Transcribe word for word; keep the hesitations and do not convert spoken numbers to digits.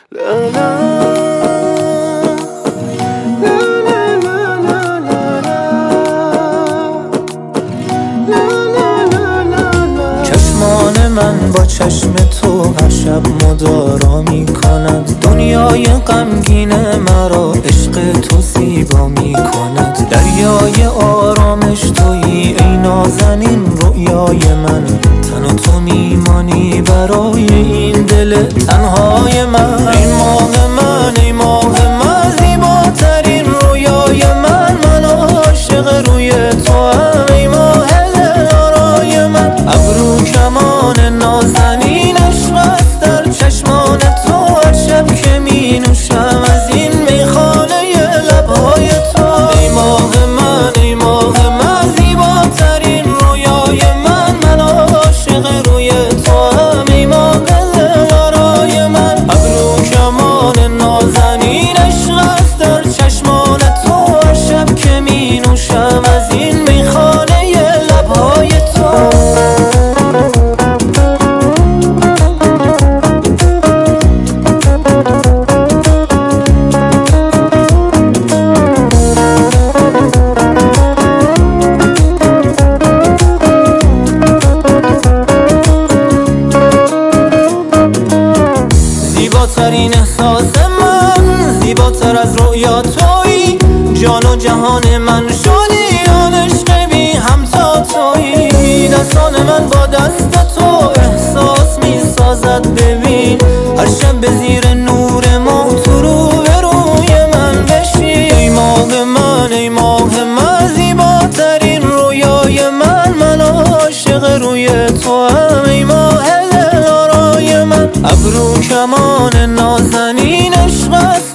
چشمان من با چشم تو هر شب مدارا می کند، دنیای غمگین مرا عشق تو زیبا می کند. دریای آرامش تویی ای نازنین رویای من، تن و تو میمانی برای این دل تنهای من. ای ماه من ای ماه من زیباترین رویای من، من عاشق روی تو هم ای ماه دلارای من. ابرو کمان نازنین عشق است در چشمان تو، هر شب که می نوشم از این میخانه لبهای تو. ای ماه من ای ماه من زیباترین رویای من، من عاشق روی تو هم ای ماه دلارای من. ابرو کمان نازنین عشق است در چشمان تو، هر شب که می نوشم از این میخانه لبهای تو. زیباترین احساس من، زیباتر از رویا تویی، جان و جهان من شدی، آن عشق بی همتا تویی. دستان من با دست تو احساس می سازد، ببین هر شب به زیر نور ماه تو رو به روی من بشی. ای ماه من ای ماه من زیباترین رویای من، من عاشق روی تو هم ای ماه دلارای من. ابرو کمان نازنین عشق است